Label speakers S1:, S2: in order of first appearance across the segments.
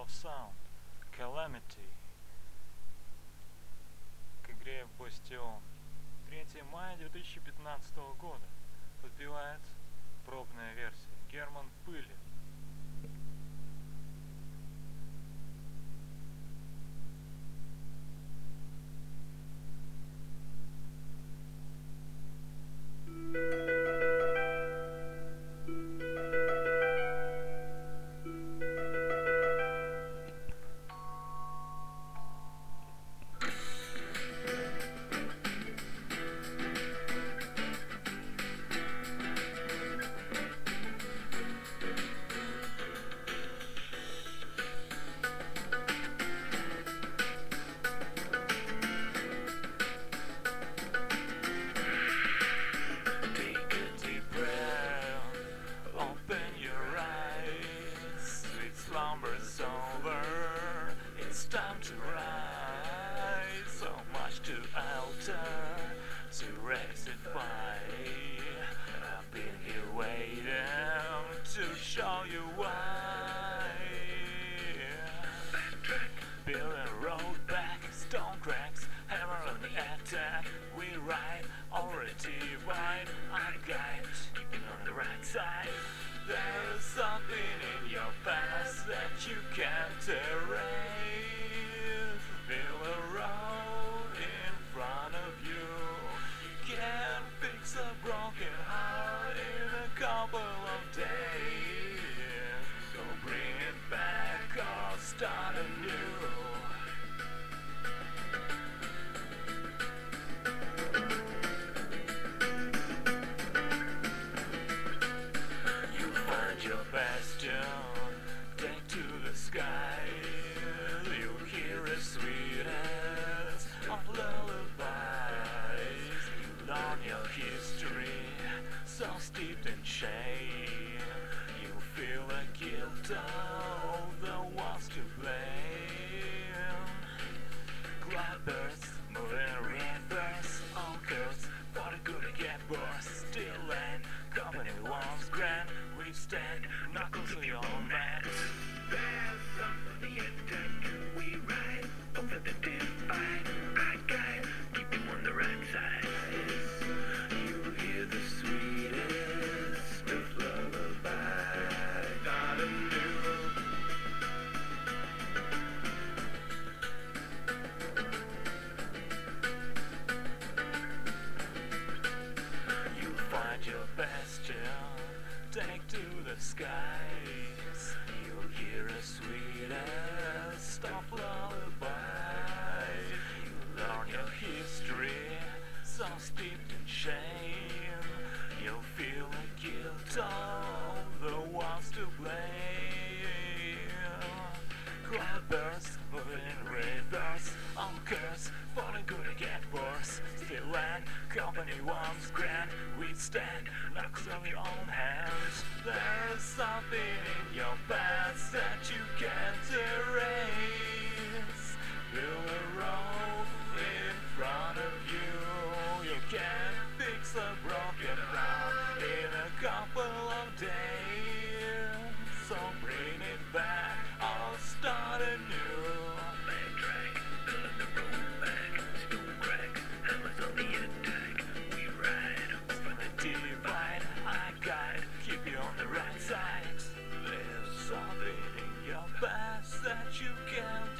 S1: of Sound, Calamity к игре Bastion. 3 мая 2015 года. Подбивает пробная версия. Герман Пылин. Slumber's over, it's time to rise. So much to alter, to rectify. I've been here waiting to show you why. Building a road back, stone cracks, hammer on the attack. We ride, already divide. I guide, keeping on the right side. There's something in your past that you can't erase. Build a road in front of you. You can't fix a broken heart in a couple of days. Go bring it back or start anew. Your bastion, take to the sky. You hear a sweetness of lullabies. You learn your history, so steeped in shame. You feel the guilt of the ones to blame. Clappers, moving reverse, all curse. For the good to get worse, still land. Company once grand, we stand, knuckles on your mat.
S2: There's something attack, we ride over the divide. I guide, keep you on the right side. You hear the sweetest of lullaby. Start anew.
S1: Find your bastion, take to the skies. You'll hear a sweetest of lullabies. You learn your history, so steeped in shame. You'll feel the guilt of the ones to blame. Grabbers, moving in reverse, on curse, for the good to get worse. Still land, company once grand, we stand, knocks on your own hands. There's something in your past that you can't erase. Build a road in front of you. You can't fix a broken heart in a couple of days. So bring it back, I'll start anew.
S2: Backtrack, building the road back. Stone cracks, hammers on the attack. We ride
S1: Over the divide, I guide, keep you on the right side. There's something in your past that you can't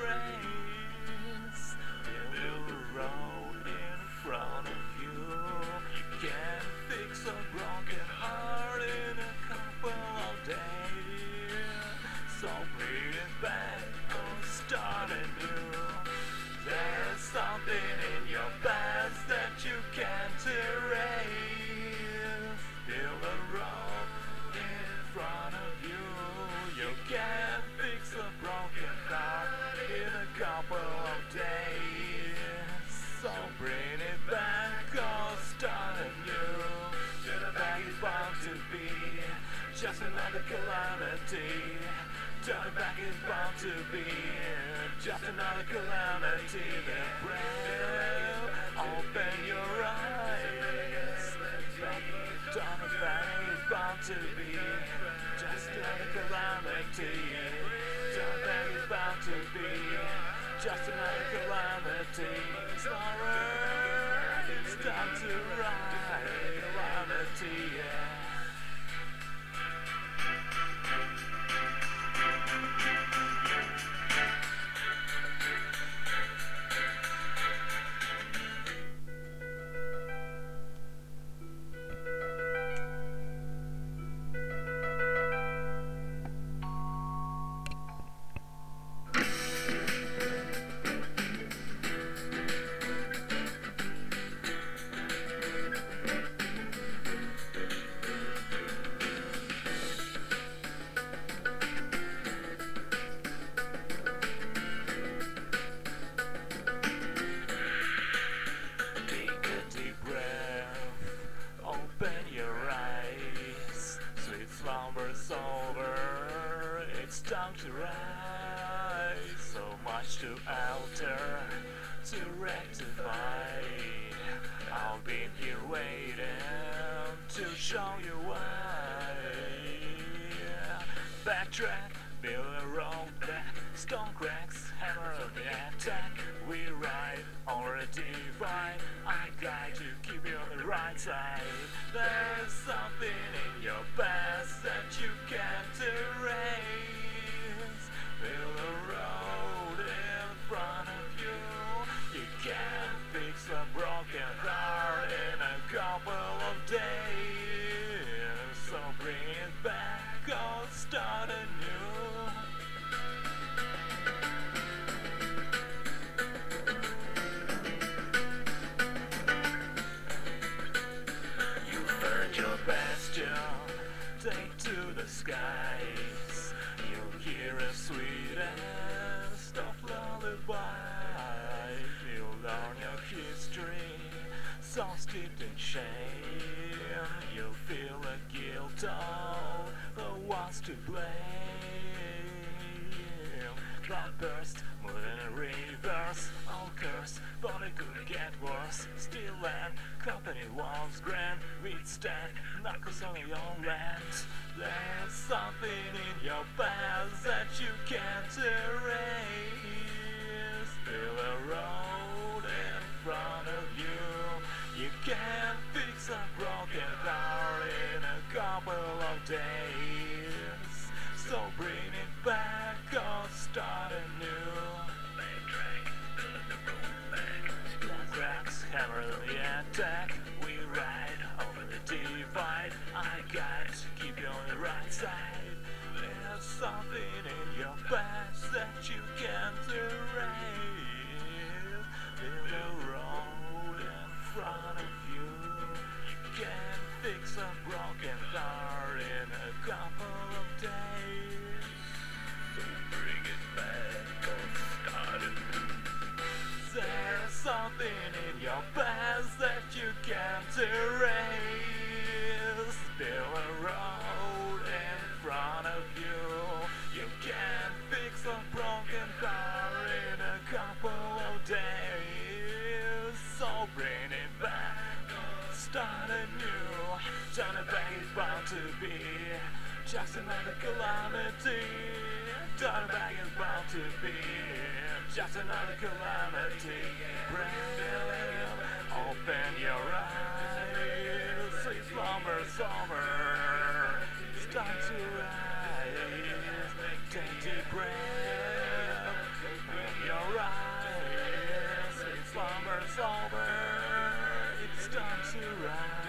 S1: erase. Build a road in front of you. You can't fix a broken heart in a couple of days. So bring it back or start anew. There's something in your past that you can't erase. Build a road in front of you. You can't fix a broken heart in a couple of days. So bring it back or start anew. The back is bound to be just another calamity. Turn back is bound to be just another calamity. Then pray, open your eyes. Turn back is bound to be just another calamity. Turn back to be just another calamity. Slumber, it's time to ride calamity, yeah. Slumber's over, it's time to rise. So much to alter, to rectify. I've been here waiting to show you why. Backtrack, build a road back, stone cracks, hammer on the attack. We ride over a divide. I guide to keep you on the right side. There's something in your past that you can't erase. Build a road in front of you. You can't fix a broken car in a couple of days. So bring it back or start anew. Take to the skies, you'll hear a sweetest of lullaby. You'll learn your history, so steeped in shame. You'll feel the guilt of the ones to blame. Cloudburst, moving in reverse, all cursed, but it could get worse. Still land, company once grand, withstand, knuckles on your land. There's something in your past that you can't erase. Build a road in front of you. You can't fix a broken car in a couple of days. So bring it back or start anew.
S2: Backtrack, build the road back.
S1: Stone cracks, hammer on the attack. We ride over the divide. I got to keep you on the right side. There's something in your past that you can't erase. Build a road in front of you. You can't fix a broken car in a couple of days.
S2: So bring it back or start anew.
S1: There's something in your past that you can't erase. Build a road in front of you. You can't fix a broken car in a couple of days. So bring it back, start anew. Turn it back is bound to be just another calamity. Turn it back is bound to be just another calamity. Brandon, open your eyes. Sleep, slumber's over. It's time to rise. Take deep breath. Open your eyes. Sleep, slumber's over. It's time to rise.